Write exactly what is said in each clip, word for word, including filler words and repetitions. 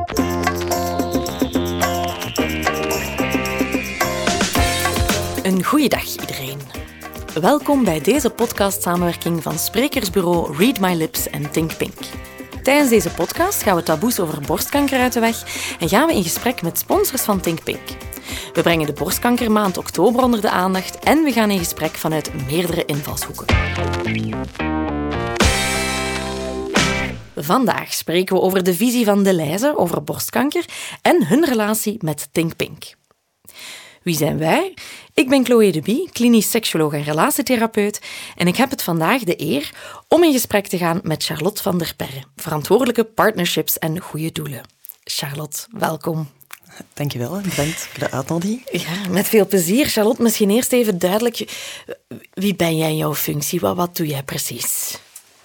Een goeiedag iedereen. Welkom bij deze podcast-samenwerking van sprekersbureau Read My Lips en Think Pink. Tijdens deze podcast gaan we taboes over borstkanker uit de weg en gaan we in gesprek met sponsors van Think Pink. We brengen de borstkankermaand oktober onder de aandacht en we gaan in gesprek vanuit meerdere invalshoeken. Vandaag spreken we over de visie van Deleuze over borstkanker en hun relatie met Think Pink. Wie zijn wij? Ik ben Chloé de Bie, klinisch seksuoloog en relatietherapeut en ik heb het vandaag de eer om in gesprek te gaan met Charlotte van der Perre, verantwoordelijke partnerships en goede doelen. Charlotte, welkom. Dankjewel, bedankt voor de uitnodiging. Ja, met veel plezier. Charlotte, misschien eerst even duidelijk. Wie ben jij in jouw functie? Wat, wat doe jij precies?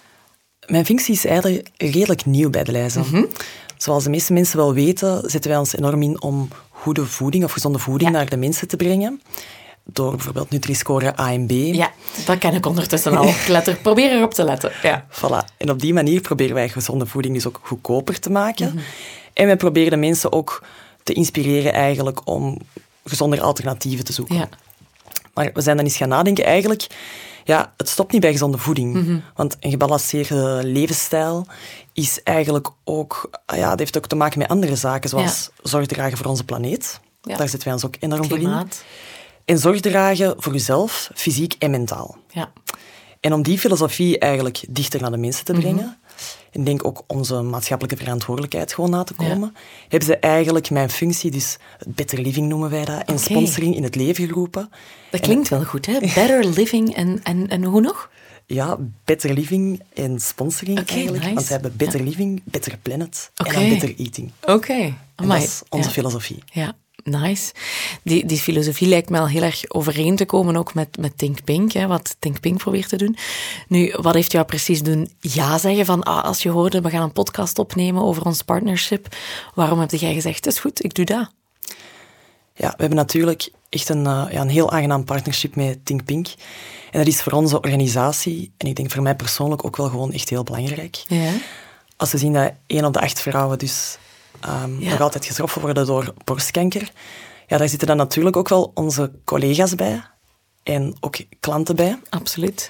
Mijn functie is eigenlijk redelijk nieuw bij Deleuze. Mm-hmm. Zoals de meeste mensen wel weten, zetten wij ons enorm in om goede voeding of gezonde voeding ja. naar de mensen te brengen. Door bijvoorbeeld Nutri-score A en B. Ja, dat ken ik ondertussen al. Letter, probeer erop te letten. Ja. Voilà. En op die manier proberen wij gezonde voeding dus ook goedkoper te maken. Mm-hmm. En wij proberen de mensen ook te inspireren eigenlijk om gezondere alternatieven te zoeken. Ja. Maar we zijn dan eens gaan nadenken eigenlijk. Ja, het stopt niet bij gezonde voeding. Mm-hmm. Want een gebalanceerde levensstijl is eigenlijk ook... Ja, dat heeft ook te maken met andere zaken, zoals ja. zorg dragen voor onze planeet. Ja. Daar zetten wij ons ook enorm voor in. En zorg dragen voor jezelf, fysiek en mentaal. Ja. En om die filosofie eigenlijk dichter naar de mensen te brengen, mm-hmm. en denk ook onze maatschappelijke verantwoordelijkheid gewoon na te komen, ja. hebben ze eigenlijk mijn functie, dus Better Living noemen wij dat, en okay. sponsoring in het leven geroepen. Dat klinkt en, wel goed, hè? Better Living en, en, en hoe nog? Ja, Better Living en sponsoring okay, eigenlijk. Nice. Want we hebben Better ja. Living, Better Planet okay. en dan Better Eating. Oké. Okay. En dat is onze ja. filosofie. Ja. Nice. Die, die filosofie lijkt me al heel erg overeen te komen ook met, met Think Pink, hè, wat Think Pink probeert te doen. Nu, wat heeft jou precies doen ja zeggen van, ah, als je hoorde, we gaan een podcast opnemen over ons partnership, waarom heb jij gezegd, het is goed, ik doe dat? Ja, we hebben natuurlijk echt een, uh, ja, een heel aangenaam partnership met Think Pink. En dat is voor onze organisatie, en ik denk voor mij persoonlijk ook wel gewoon echt heel belangrijk. Ja. Als we zien dat één op de acht vrouwen dus... Um, ja. nog altijd getroffen worden door borstkanker. Ja, daar zitten dan natuurlijk ook wel onze collega's bij en ook klanten bij. Absoluut.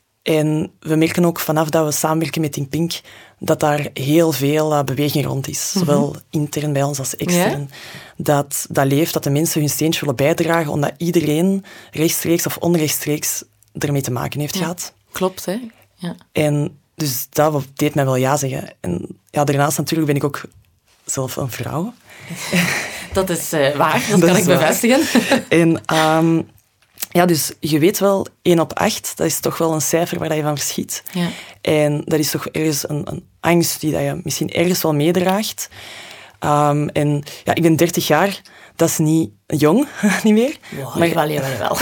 En we merken ook vanaf dat we samenwerken met Think Pink dat daar heel veel uh, beweging rond is. Mm-hmm. Zowel intern bij ons als extern. Ja? Dat dat leeft, dat de mensen hun steentje willen bijdragen, omdat iedereen rechtstreeks of onrechtstreeks ermee te maken heeft ja. gehad. Klopt, hè. Ja. En dus dat deed mij wel ja zeggen. En ja, daarnaast natuurlijk ben ik ook zelf een vrouw. Dat is uh, waar, dat, dat kan ik waar. bevestigen. En um, ja, dus je weet wel, één op acht, dat is toch wel een cijfer waar je van verschiet. Ja. En dat is toch ergens een, een angst die dat je misschien ergens wel meedraagt. Um, en ja, ik ben dertig jaar, dat is niet jong, niet meer. Wow, maar wel, wel, wel.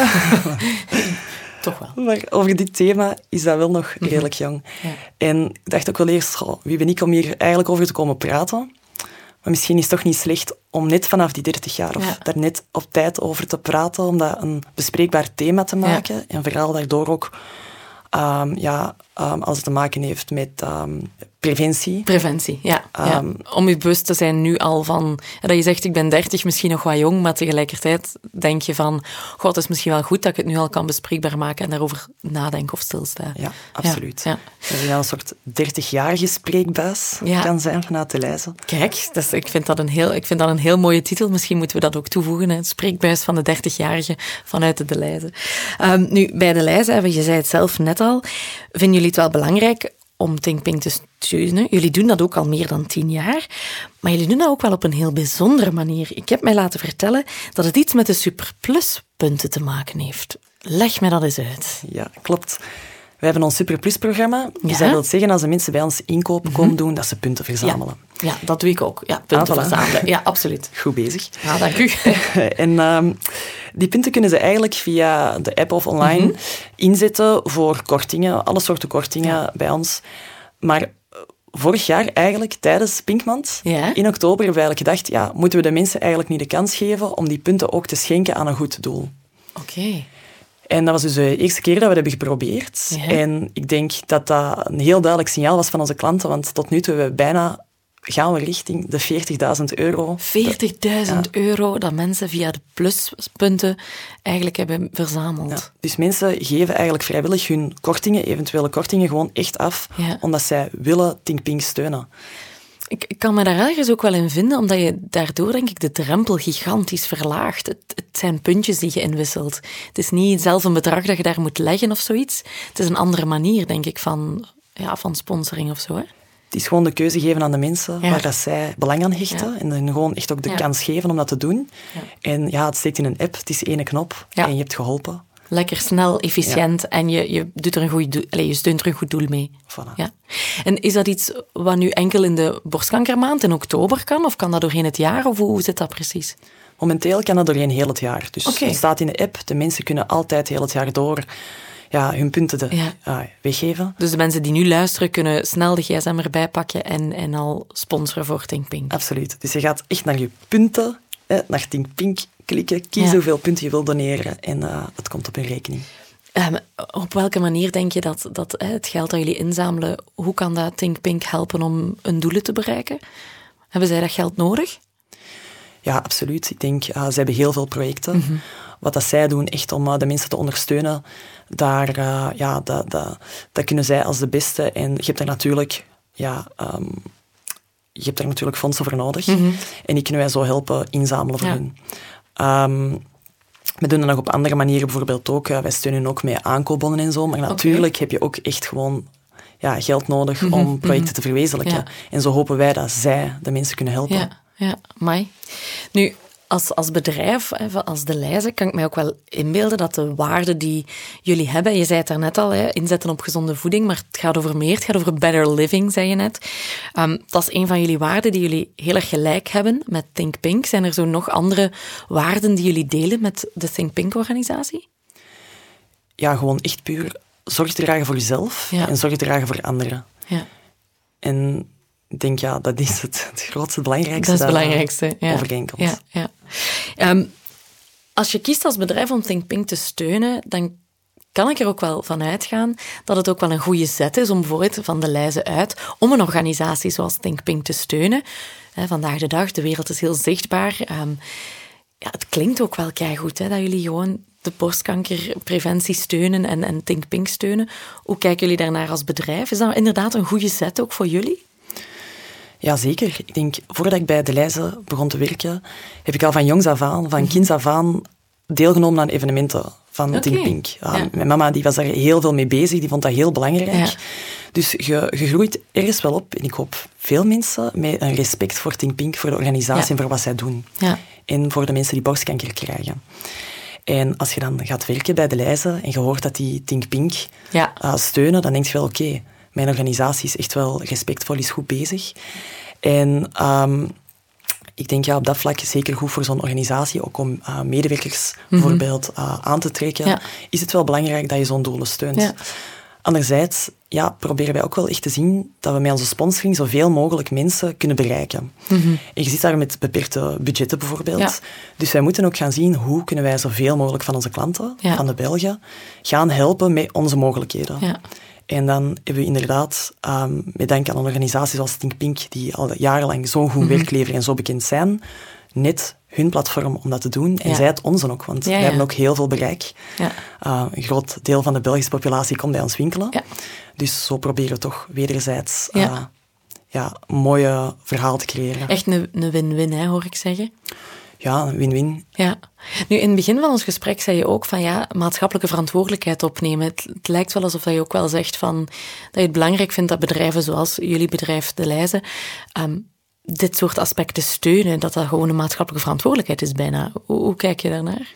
Toch wel. Maar over dit thema is dat wel nog redelijk jong. Ja. En ik dacht ook wel eerst, oh, wie ben ik om hier eigenlijk over te komen praten? Maar misschien is het toch niet slecht om net vanaf die dertig jaar of ja. daar net op tijd over te praten, om dat een bespreekbaar thema te maken. Ja. En vooral daardoor ook, um, ja, um, als het te maken heeft met um, preventie. Preventie, ja. Um, ja. Om je bewust te zijn nu al van... Dat je zegt, ik ben dertig, misschien nog wat jong, maar tegelijkertijd denk je van... God, het is misschien wel goed dat ik het nu al kan bespreekbaar maken en daarover nadenken of stilstaan. Ja, absoluut. Ja. Ja. Dat je een soort dertigjarige spreekbuis ja. kan zijn vanuit de lijzen. Kijk, dus ik, vind dat een heel, ik vind dat een heel mooie titel. Misschien moeten we dat ook toevoegen. Hè? Het spreekbuis van de dertigjarige vanuit de Deleuze. Um, nu, bij de Deleuze, je zei het zelf net al, vinden jullie het wel belangrijk om Think Pink te steunen? Jullie doen dat ook al meer dan tien jaar, maar jullie doen dat ook wel op een heel bijzondere manier. Ik heb mij laten vertellen dat het iets met de Superplus-punten te maken heeft. Leg mij dat eens uit. Ja, klopt. We hebben ons Superplus-programma. Dus ja? Dat wil zeggen, als de mensen bij ons inkopen komen mm-hmm. doen, dat ze punten verzamelen. Ja, ja, dat doe ik ook. Ja, punten ah, voilà. verzamelen. Ja, absoluut. Goed bezig. Ja, dank u. En um, die punten kunnen ze eigenlijk via de app of online mm-hmm. inzetten voor kortingen, alle soorten kortingen ja. bij ons. Maar vorig jaar eigenlijk, tijdens Pinkmaand, ja? in oktober, hebben we eigenlijk gedacht, ja, moeten we de mensen eigenlijk niet de kans geven om die punten ook te schenken aan een goed doel. Oké. Okay. En dat was dus de eerste keer dat we dat hebben geprobeerd. Ja. En ik denk dat dat een heel duidelijk signaal was van onze klanten, want tot nu toe hebben we bijna gaan we richting de veertigduizend euro. veertigduizend ja. euro dat mensen via de pluspunten eigenlijk hebben verzameld. Ja. Dus mensen geven eigenlijk vrijwillig hun kortingen, eventuele kortingen, gewoon echt af, ja. omdat zij willen Think Pink steunen. Ik, ik kan me daar ergens ook wel in vinden, omdat je daardoor, denk ik, de drempel gigantisch verlaagt. Het, het zijn puntjes die je inwisselt. Het is niet zelf een bedrag dat je daar moet leggen of zoiets. Het is een andere manier, denk ik, van, ja, van sponsoring of zo, hè? Het is gewoon de keuze geven aan de mensen ja. waar dat zij belang aan hechten. Ja. En dan gewoon echt ook de ja. kans geven om dat te doen. Ja. En ja, het steekt in een app, het is één knop ja. en je hebt geholpen. Lekker snel, efficiënt ja. en je, je, doet er een goed doel, allez, je steunt er een goed doel mee. Voilà. Ja. En is dat iets wat nu enkel in de borstkankermaand in oktober kan? Of kan dat doorheen het jaar? Of hoe zit dat precies? Momenteel kan dat doorheen heel het jaar. Dus okay. het staat in de app. De mensen kunnen altijd heel het jaar door ja, hun punten de, ja. uh, weggeven. Dus de mensen die nu luisteren kunnen snel de gsm erbij pakken en, en al sponsoren voor Think Pink. Absoluut. Dus je gaat echt naar je punten, eh, naar Think Pink klikken, kies ja. hoeveel punten je wil doneren en uh, het komt op een rekening. Um, op welke manier denk je dat, dat hè, het geld dat jullie inzamelen, hoe kan dat Think Pink helpen om hun doelen te bereiken? Hebben zij dat geld nodig? Ja, absoluut. Ik denk, uh, ze hebben heel veel projecten. Mm-hmm. Wat dat zij doen, echt om uh, de mensen te ondersteunen, daar, uh, ja, dat, dat, dat kunnen zij als de beste. En je hebt daar natuurlijk, ja, um, je hebt daar natuurlijk fondsen voor nodig. Mm-hmm. En die kunnen wij zo helpen inzamelen voor ja. hun. Um, we doen dat nog op andere manieren bijvoorbeeld ook. Uh, wij steunen ook met aankoopbonnen en zo. Maar natuurlijk okay. heb je ook echt gewoon ja, geld nodig mm-hmm. om projecten mm-hmm. te verwezenlijken. Ja. En zo hopen wij dat zij de mensen kunnen helpen. Ja, ja. Amai. Nu, als, als bedrijf, als De Leize, kan ik mij ook wel inbeelden dat de waarden die jullie hebben, je zei het daarnet al, hè, inzetten op gezonde voeding, maar het gaat over meer, het gaat over better living, zei je net. Um, dat is een van jullie waarden die jullie heel erg gelijk hebben met Think Pink. Zijn er zo nog andere waarden die jullie delen met de Think Pink-organisatie? Ja, gewoon echt puur zorg te dragen voor jezelf ja. en zorg te dragen voor anderen. Ja. En ik denk, ja, dat is het, het grootste, het belangrijkste. Dat is het belangrijkste, ja. Overeenkomt. Ja, ja. Um, als je kiest als bedrijf om Think Pink te steunen, dan kan ik er ook wel van uitgaan dat het ook wel een goede zet is om bijvoorbeeld van De Leize uit om een organisatie zoals Think Pink te steunen. He, vandaag de dag, de wereld is heel zichtbaar. Um, ja, het klinkt ook wel keigoed, hè, dat jullie gewoon de borstkankerpreventie steunen en, en Think Pink steunen. Hoe kijken jullie daarnaar als bedrijf? Is dat inderdaad een goede zet ook voor jullie? Ja, zeker. Ik denk, voordat ik bij De Leize begon te werken, heb ik al van jongs af aan, van kinds af aan, deelgenomen aan evenementen van okay. Think Pink. Ja, ja. Mijn mama die was daar heel veel mee bezig, die vond dat heel belangrijk. Ja. Dus je, je groeit ergens wel op, en ik hoop veel mensen, met een respect voor Think Pink, voor de organisatie ja. en voor wat zij doen. Ja. En voor de mensen die borstkanker krijgen. En als je dan gaat werken bij De Leize en je hoort dat die Think Pink ja. uh, steunen, dan denk je wel, oké, okay, mijn organisatie is echt wel respectvol, is goed bezig. En um, ik denk ja, op dat vlak zeker goed voor zo'n organisatie, ook om uh, medewerkers mm-hmm. bijvoorbeeld uh, aan te trekken, ja. is het wel belangrijk dat je zo'n doelen steunt. Ja. Anderzijds ja, proberen wij ook wel echt te zien dat we met onze sponsoring zoveel mogelijk mensen kunnen bereiken. Mm-hmm. En je zit daar met beperkte budgetten bijvoorbeeld. Ja. Dus wij moeten ook gaan zien hoe kunnen wij zoveel mogelijk van onze klanten, ja. van de Belgen, gaan helpen met onze mogelijkheden. Ja. En dan hebben we inderdaad, um, met dank aan een organisatie zoals Think Pink, die al jarenlang zo'n goed mm-hmm. werk leveren en zo bekend zijn, net hun platform om dat te doen. En ja. zij het onze ook, want ja, wij ja. hebben ook heel veel bereik. Ja. Uh, een groot deel van de Belgische populatie komt bij ons winkelen. Ja. Dus zo proberen we toch wederzijds ja. uh, ja, een mooie verhaal te creëren. Echt een, een win-win, hè, hoor ik zeggen. Ja, een win-win. Ja. Nu, in het begin van ons gesprek zei je ook van ja, maatschappelijke verantwoordelijkheid opnemen. Het, het lijkt wel alsof je ook wel zegt van dat je het belangrijk vindt dat bedrijven zoals jullie bedrijf De Leize um, dit soort aspecten steunen, dat dat gewoon een maatschappelijke verantwoordelijkheid is bijna. Hoe, hoe kijk je daarnaar?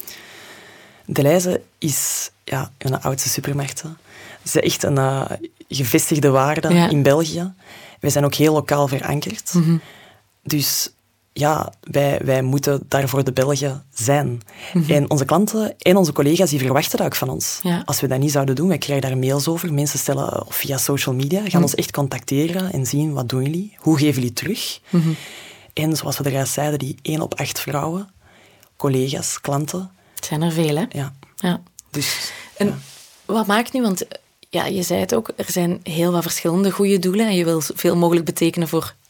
De Leize is ja, een oudste supermarkt. Het is echt een uh, gevestigde waarde ja. in België. Wij zijn ook heel lokaal verankerd. Mm-hmm. Dus ja, wij, wij moeten daar voor de Belgen zijn. Mm-hmm. En onze klanten en onze collega's die verwachten dat ook van ons. Ja. Als we dat niet zouden doen, wij krijgen daar mails over. Mensen stellen of via social media, gaan mm-hmm. ons echt contacteren en zien wat doen jullie, hoe geven jullie terug. Mm-hmm. En zoals we eruit zeiden, die één op acht vrouwen, collega's, klanten. Het zijn er veel, hè? Ja. ja. Dus, en ja. wat maakt nu, want ja, je zei het ook, er zijn heel wat verschillende goede doelen en je wil zoveel mogelijk betekenen voor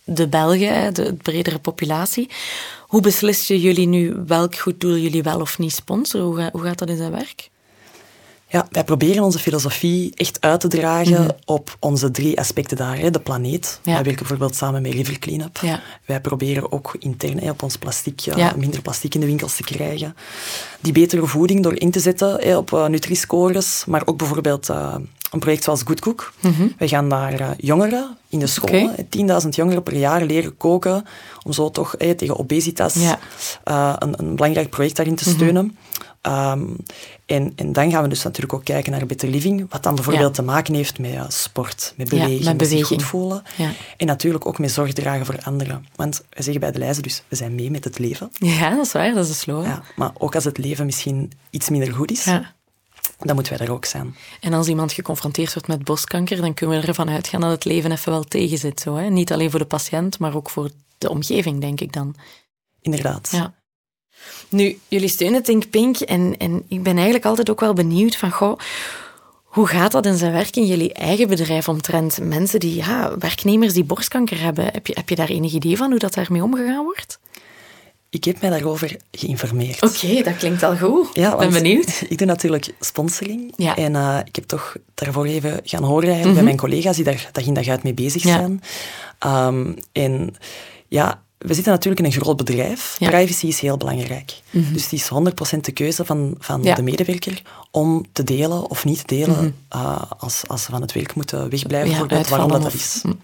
de Belgen, de, de bredere populatie. Hoe beslissen jullie nu welk goed doel jullie wel of niet sponsoren? Hoe, ga, hoe gaat dat in zijn werk? Ja, wij proberen onze filosofie echt uit te dragen mm-hmm. op onze drie aspecten daar. Hè. De planeet. Ja. Wij werken bijvoorbeeld samen met River Cleanup. Ja. Wij proberen ook intern hè, op ons plastic, ja, ja. minder plastic in de winkels te krijgen. Die betere voeding door in te zetten hè, op uh, Nutri-scores, maar ook bijvoorbeeld uh, een project zoals Good Cook. Mm-hmm. Wij gaan naar uh, jongeren in de scholen, okay. tienduizend jongeren per jaar leren koken, om zo toch hè, tegen obesitas ja. uh, een, een belangrijk project daarin te steunen. Mm-hmm. Um, en, en dan gaan we dus natuurlijk ook kijken naar Better Living, wat dan bijvoorbeeld ja. te maken heeft met uh, sport, met beweging, ja, met beweging. Zich goed voelen. Ja. En natuurlijk ook met zorg dragen voor anderen. Want wij zeggen bij de Leize dus, we zijn mee met het leven. Ja, dat is waar, dat is een slogan. Ja, maar ook als het leven misschien iets minder goed is, ja. dan moeten wij daar ook zijn. En als iemand geconfronteerd wordt met borstkanker, dan kunnen we ervan uitgaan dat het leven even wel tegenzit. Zo, hè? Niet alleen voor de patiënt, maar ook voor de omgeving, denk ik dan. Inderdaad. Ja. Nu, jullie steunen Think Pink en, en ik ben eigenlijk altijd ook wel benieuwd van, goh, hoe gaat dat in zijn werk in jullie eigen bedrijf omtrent mensen die, ja, werknemers die borstkanker hebben? Heb je, heb je daar enig idee van hoe dat daarmee omgegaan wordt? Ik heb mij daarover geïnformeerd. Oké, okay, dat klinkt al goed. Ja, ik ben benieuwd. Ik doe natuurlijk sponsoring. Ja. En uh, ik heb toch daarvoor even gaan horen eigenlijk mm-hmm. bij mijn collega's die daar dag in dag uit mee bezig ja. zijn. Um, en ja... We zitten natuurlijk in een groot bedrijf. Ja. Privacy is heel belangrijk. Mm-hmm. Dus het is honderd procent de keuze van, van ja. de medewerker om te delen of niet te delen mm-hmm. uh, als, als ze van het werk moeten wegblijven, ja, bijvoorbeeld, waarom dat, dat is. Mm.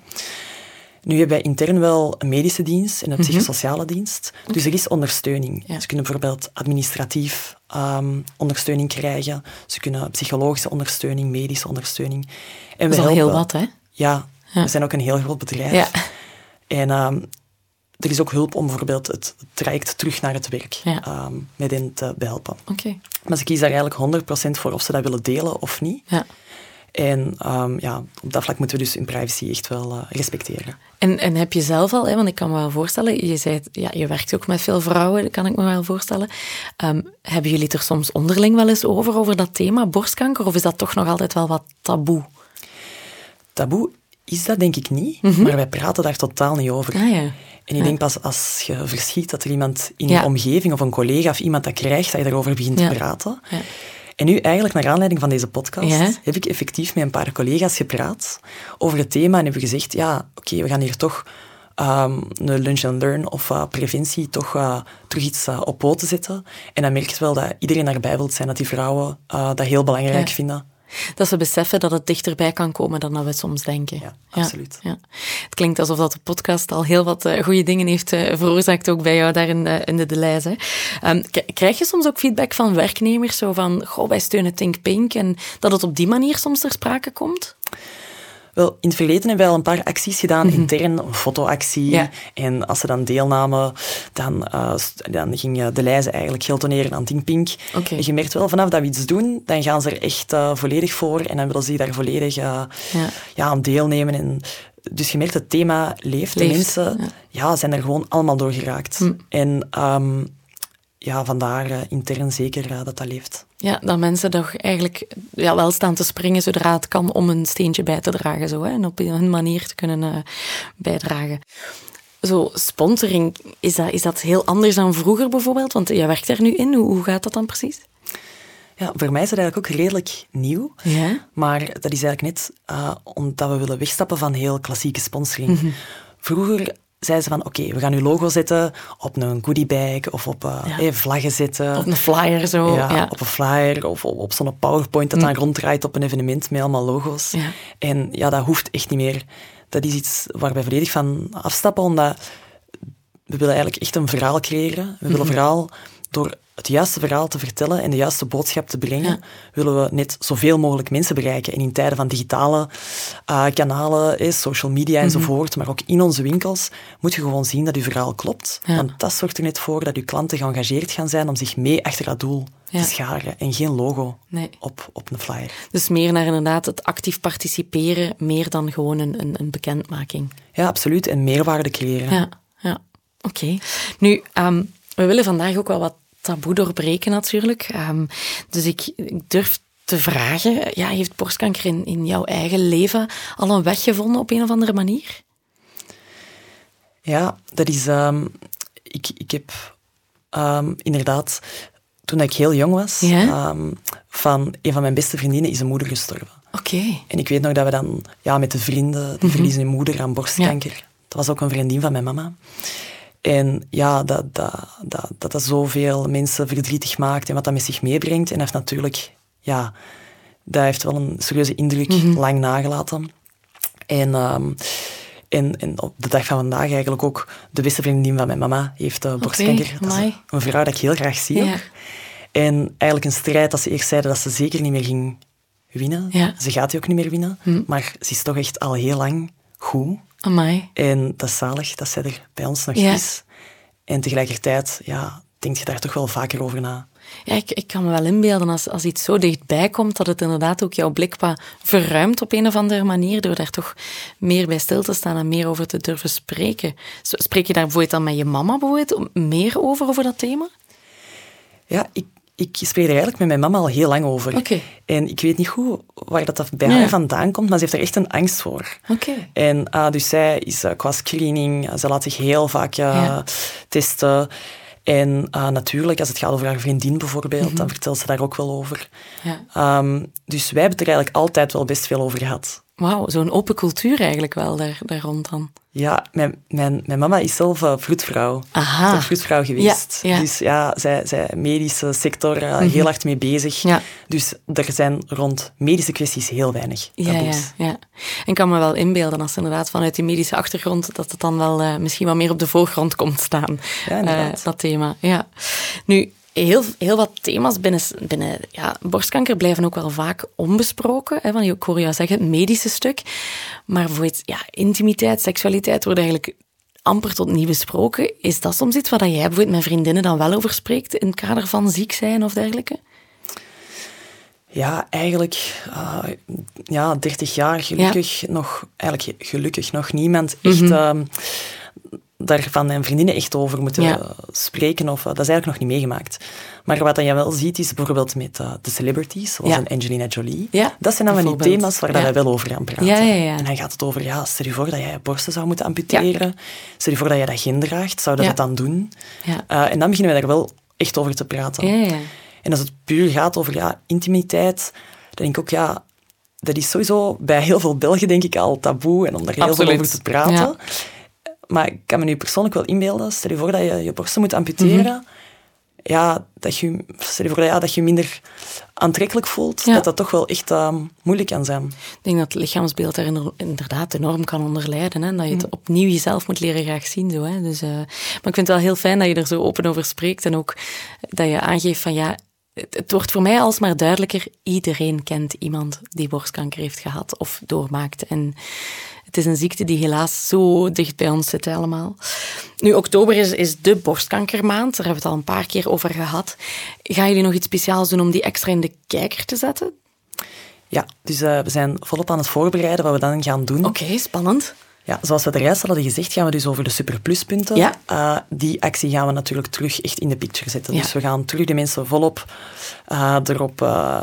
Nu hebben wij intern wel een medische dienst en een mm-hmm. psychosociale dienst. Dus okay. er is ondersteuning. Ja. Ze kunnen bijvoorbeeld administratief um, ondersteuning krijgen. Ze kunnen psychologische ondersteuning, medische ondersteuning. En dat is al heel wat, hè? Ja, ja, we zijn ook een heel groot bedrijf. Ja. En... Um, er is ook hulp om bijvoorbeeld het traject terug naar het werk ja. um, met hen te behelpen. Okay. Maar ze kiezen daar eigenlijk honderd procent voor of ze dat willen delen of niet. Ja. En um, ja, op dat vlak moeten we dus hun privacy echt wel uh, respecteren. En, en heb je zelf al, hè, want ik kan me wel voorstellen, je zei, ja, je werkt ook met veel vrouwen, dat kan ik me wel voorstellen. Um, hebben jullie het er soms onderling wel eens over, over dat thema borstkanker? Of is dat toch nog altijd wel wat taboe? Taboe is dat denk ik niet, mm-hmm. maar wij praten daar totaal niet over. Ah, ja. En ik ja. denk pas als je verschiet dat er iemand in ja. je omgeving of een collega of iemand dat krijgt, dat je daarover begint ja. te praten. Ja. En nu eigenlijk, naar aanleiding van deze podcast, ja. heb ik effectief met een paar collega's gepraat over het thema en hebben gezegd, ja, oké, okay, we gaan hier toch um, een lunch and learn of uh, preventie toch uh, terug iets uh, op poten zetten. En dan merk je wel dat iedereen daarbij wil zijn, dat die vrouwen uh, dat heel belangrijk ja. vinden. Dat ze beseffen dat het dichterbij kan komen dan dat we soms denken. Ja, absoluut. Ja, ja. Het klinkt alsof dat de podcast al heel wat uh, goede dingen heeft uh, veroorzaakt, ook bij jou daar in de, in de, de lijst. Hè. Um, k- krijg je soms ook feedback van werknemers, zo van, goh, wij steunen Think Pink, en dat het op die manier soms ter sprake komt? Wel, in het verleden hebben wij al een paar acties gedaan, mm-hmm. intern, een fotoactie. Ja. En als ze dan deelnamen, dan, uh, dan ging de Leize eigenlijk geld doneren aan Think Pink. Okay. En je merkt wel, vanaf dat we iets doen, dan gaan ze er echt uh, volledig voor. En dan willen ze daar volledig uh, ja. Ja, aan deelnemen. En dus je merkt, het thema leeft. leeft. De mensen ja. Ja, zijn er gewoon allemaal door geraakt. Mm. En um, ja, vandaar uh, intern zeker uh, dat dat leeft. Ja, dat mensen toch eigenlijk ja, wel staan te springen zodra het kan om een steentje bij te dragen. Zo, hè, en op hun manier te kunnen uh, bijdragen. Zo, sponsoring, is dat, is dat heel anders dan vroeger bijvoorbeeld? Want jij werkt er nu in. Hoe, hoe gaat dat dan precies? Ja, voor mij is dat eigenlijk ook redelijk nieuw. Ja? Maar dat is eigenlijk net uh, omdat we willen wegstappen van heel klassieke sponsoring. Mm-hmm. Vroeger zeiden ze van, oké, okay, we gaan uw logo zetten op een goodiebag of op uh, ja. hey, vlaggen zetten. Op een flyer zo. Ja, ja. op een flyer of op, op zo'n PowerPoint dat mm. dan ronddraait op een evenement met allemaal logo's. Ja. En ja, dat hoeft echt niet meer. Dat is iets waar wij volledig van afstappen, omdat we willen eigenlijk echt een verhaal creëren. We willen een verhaal door het juiste verhaal te vertellen en de juiste boodschap te brengen, ja. willen we net zoveel mogelijk mensen bereiken. En in tijden van digitale uh, kanalen, eh, social media mm-hmm. enzovoort, maar ook in onze winkels, moet je gewoon zien dat je verhaal klopt. Ja. Want dat zorgt er net voor dat je klanten geëngageerd gaan zijn om zich mee achter dat doel ja. te scharen. En geen logo nee. op, op een flyer. Dus meer naar inderdaad het actief participeren, meer dan gewoon een, een, een bekendmaking. Ja, absoluut. En meerwaarde creëren. Ja, ja. Oké. Okay. Nu, um, we willen vandaag ook wel wat taboe doorbreken natuurlijk. Um, dus ik, ik durf te vragen, ja, heeft borstkanker in, in jouw eigen leven al een weg gevonden op een of andere manier? Ja, dat is... Um, ik, ik heb um, inderdaad... Toen ik heel jong was, ja? um, van een van mijn beste vriendinnen is een moeder gestorven. Oké. Okay. En ik weet nog dat we dan ja, met de vrienden, die mm-hmm. verliezen hun moeder aan borstkanker. Ja. Dat was ook een vriendin van mijn mama. En ja, dat dat, dat, dat dat zoveel mensen verdrietig maakt en wat dat met zich meebrengt. En dat heeft natuurlijk... Ja, dat heeft wel een serieuze indruk mm-hmm. lang nagelaten. En... Um, En, en op de dag van vandaag eigenlijk ook de beste vriendin van mijn mama heeft uh, borstkanker. Okay, dat is een vrouw dat ik heel graag zie. Ja. En eigenlijk een strijd dat ze eerst zeiden dat ze zeker niet meer ging winnen. Ja. Ze gaat die ook niet meer winnen. Hm. Maar ze is toch echt al heel lang goed. Amai. En dat is zalig dat zij er bij ons nog ja. is. En tegelijkertijd ja, denk je daar toch wel vaker over na. Ja, ik, ik kan me wel inbeelden als, als iets zo dichtbij komt, dat het inderdaad ook jouw blik wat verruimt op een of andere manier, door daar toch meer bij stil te staan en meer over te durven spreken. Spreek je daar bijvoorbeeld dan met je mama bijvoorbeeld meer over, over dat thema? Ja, ik, ik spreek er eigenlijk met mijn mama al heel lang over. Okay. En ik weet niet goed waar dat bij haar ja. vandaan komt, maar ze heeft er echt een angst voor. Okay. En uh, dus zij is uh, qua screening, uh, ze laat zich heel vaak uh, ja. testen. En uh, natuurlijk, als het gaat over haar vriendin bijvoorbeeld, mm-hmm. dan vertelt ze daar ook wel over. Ja. Um, dus wij hebben het er eigenlijk altijd wel best veel over gehad. Wauw, zo'n open cultuur eigenlijk wel daar, daar rond dan. Ja, mijn, mijn, mijn mama is zelf uh, vroedvrouw. Aha. Is vroedvrouw geweest. Ja, ja. Dus ja, zij, zij medische sector uh, mm-hmm. heel hard mee bezig. Ja. Dus er zijn rond medische kwesties heel weinig taboes. Ja, ja, ja. En ik kan me wel inbeelden als inderdaad vanuit die medische achtergrond dat het dan wel uh, misschien wat meer op de voorgrond komt staan. Ja, inderdaad. Uh, dat thema, ja. Nu... Heel, heel wat thema's binnen, binnen ja, borstkanker blijven ook wel vaak onbesproken. Hè, van, ik hoor jou zeggen, het medische stuk. Maar bijvoorbeeld ja, intimiteit, seksualiteit wordt eigenlijk amper tot niet besproken. Is dat soms iets waar jij bijvoorbeeld met vriendinnen dan wel over spreekt in het kader van ziek zijn of dergelijke? Ja, eigenlijk uh, ja, dertig jaar gelukkig, ja. nog, eigenlijk gelukkig nog niemand echt... Mm-hmm. Uh, daar van mijn vriendinnen echt over moeten ja. spreken. Of, uh, dat is eigenlijk nog niet meegemaakt. Maar wat je wel ziet, is bijvoorbeeld met uh, de celebrities, zoals ja. een Angelina Jolie. Ja, dat zijn dan van die thema's waar ja. wij wel over gaan praten. Ja, ja, ja. En dan gaat het over, ja, stel je voor dat jij je borsten zou moeten amputeren. Ja. Stel je voor dat jij dat gendraagt, zou dat ja. het dan doen? Ja. Uh, en dan beginnen wij daar wel echt over te praten. Ja, ja. En als het puur gaat over ja, intimiteit, dan denk ik ook, ja, dat is sowieso bij heel veel Belgen denk ik al taboe. En om daar heel Absoluut. veel over te praten... Ja. Maar ik kan me nu persoonlijk wel inbeelden, stel je voor dat je je borsten moet amputeren, mm-hmm. ja, dat je, stel je voor dat, ja, dat je minder aantrekkelijk voelt, ja. dat dat toch wel echt uh, moeilijk kan zijn. Ik denk dat het lichaamsbeeld daar inderdaad enorm kan onder lijden. Hè? Dat je het mm. opnieuw jezelf moet leren graag zien. Zo, hè? Dus, uh, maar ik vind het wel heel fijn dat je er zo open over spreekt en ook dat je aangeeft van ja, het, het wordt voor mij alsmaar duidelijker, iedereen kent iemand die borstkanker heeft gehad of doormaakt. En het is een ziekte die helaas zo dicht bij ons zit allemaal. Nu, oktober is, is de borstkankermaand. Daar hebben we het al een paar keer over gehad. Gaan jullie nog iets speciaals doen om die extra in de kijker te zetten? Ja, dus uh, we zijn volop aan het voorbereiden wat we dan gaan doen. Oké, okay, spannend. Ja, zoals we eruit hadden gezegd, gaan we dus over de superpluspunten. Ja. Uh, die actie gaan we natuurlijk terug echt in de picture zetten. Ja. Dus we gaan terug de mensen volop uh, erop uh,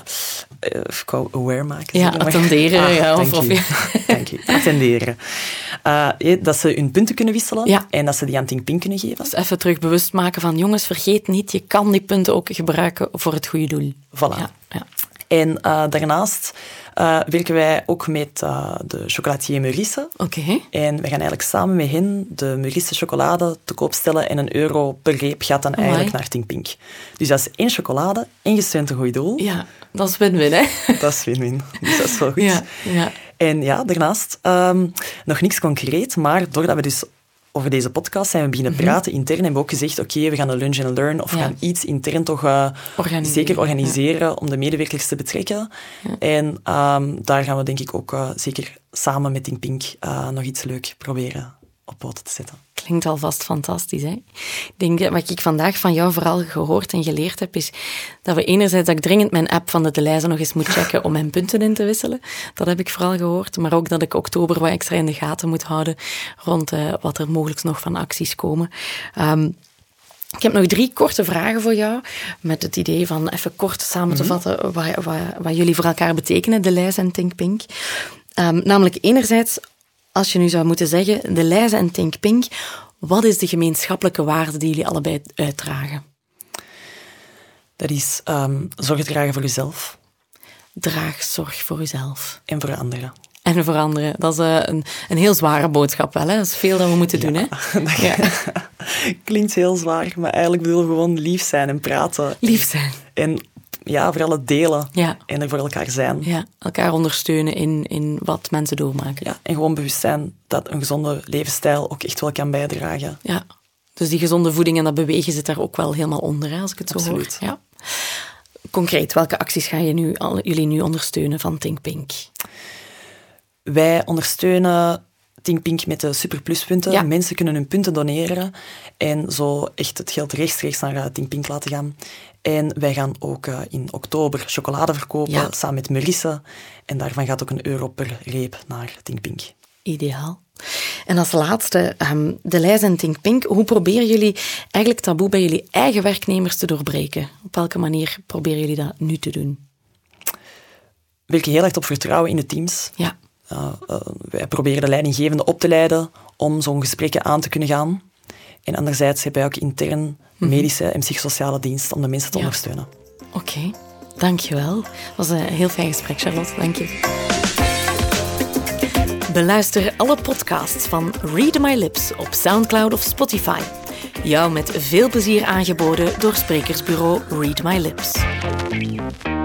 uh, aware maken. Ja, attenderen. Ah, ja, dank, of, je. of dank je. Attenderen. Uh, dat ze hun punten kunnen wisselen ja. en dat ze die aan Think Pink kunnen geven. Dus even terug bewust maken van, jongens, vergeet niet, je kan die punten ook gebruiken voor het goede doel. Voilà. Ja, ja. En uh, daarnaast uh, werken wij ook met uh, de chocolatier Meurice. Oké. Okay. En we gaan eigenlijk samen met hen de Meurice chocolade te koop stellen en een euro per reep gaat dan Amai. eigenlijk naar Think Pink. Dus dat is één chocolade, één gesteund een goed doel. Ja, dat is win-win, hè? Dat is win-win. Dus dat is wel goed. Ja, ja. En ja, daarnaast um, nog niks concreet, maar doordat we dus over deze podcast zijn we beginnen mm-hmm. praten intern en hebben we ook gezegd, oké, okay, we gaan een lunch and learn of ja. gaan iets intern toch uh, organiseren, zeker organiseren ja. om de medewerkers te betrekken. Ja. En um, daar gaan we denk ik ook uh, zeker samen met Think Pink uh, nog iets leuk proberen op poten te zetten. Klinkt alvast fantastisch, hè? Ik denk, wat ik vandaag van jou vooral gehoord en geleerd heb, is dat we enerzijds dat ik dringend mijn app van de Deleuze nog eens moet checken om mijn punten in te wisselen. Dat heb ik vooral gehoord. Maar ook dat ik oktober wat extra in de gaten moet houden rond uh, wat er mogelijk nog van acties komen. Um, Ik heb nog drie korte vragen voor jou, met het idee van even kort samen te vatten mm-hmm. wat, wat, wat jullie voor elkaar betekenen, Deleuze en Think Pink. Um, namelijk enerzijds, als je nu zou moeten zeggen, Deleuze en Think Pink, Wat is de gemeenschappelijke waarde die jullie allebei uitdragen? Dat is um, zorg dragen voor jezelf. Draag zorg voor jezelf. En voor anderen. En voor anderen. Dat is uh, een, een heel zware boodschap wel. Hè? Dat is veel dat we moeten ja, doen. Hè? Dat ja. Klinkt heel zwaar, maar eigenlijk willen we gewoon lief zijn en praten. Lief zijn. En ja, vooral het delen. Ja. En er voor elkaar zijn. Ja, elkaar ondersteunen in, in wat mensen doormaken. Ja, en gewoon bewust zijn dat een gezonde levensstijl ook echt wel kan bijdragen. Ja, dus die gezonde voeding en dat bewegen zit daar ook wel helemaal onder, hè, als ik het zo Absoluut. hoor. Ja. Concreet, welke acties gaan je nu, jullie nu ondersteunen van Think Pink? Wij ondersteunen Think Pink met de superpluspunten. Ja. Mensen kunnen hun punten doneren en zo echt het geld rechtstreeks naar uh, Think Pink laten gaan. En wij gaan ook uh, in oktober chocolade verkopen, ja. samen met Melissa. En daarvan gaat ook een euro per reep naar Think Pink. Ideaal. En als laatste, um, de lijst en Think Pink. Hoe proberen jullie eigenlijk taboe bij jullie eigen werknemers te doorbreken? Op welke manier proberen jullie dat nu te doen? We werken heel erg op vertrouwen in de teams. Ja. Uh, uh, wij proberen de leidinggevende op te leiden om zo'n gesprekken aan te kunnen gaan. En anderzijds hebben wij ook intern mm-hmm. medische en psychosociale dienst om de mensen te ja. ondersteunen. Oké, okay. Dankjewel. Het was een heel fijn gesprek, Charlotte. Dank je. Beluister alle podcasts van Read My Lips op Soundcloud of Spotify. Jou met veel plezier aangeboden door sprekersbureau Read My Lips.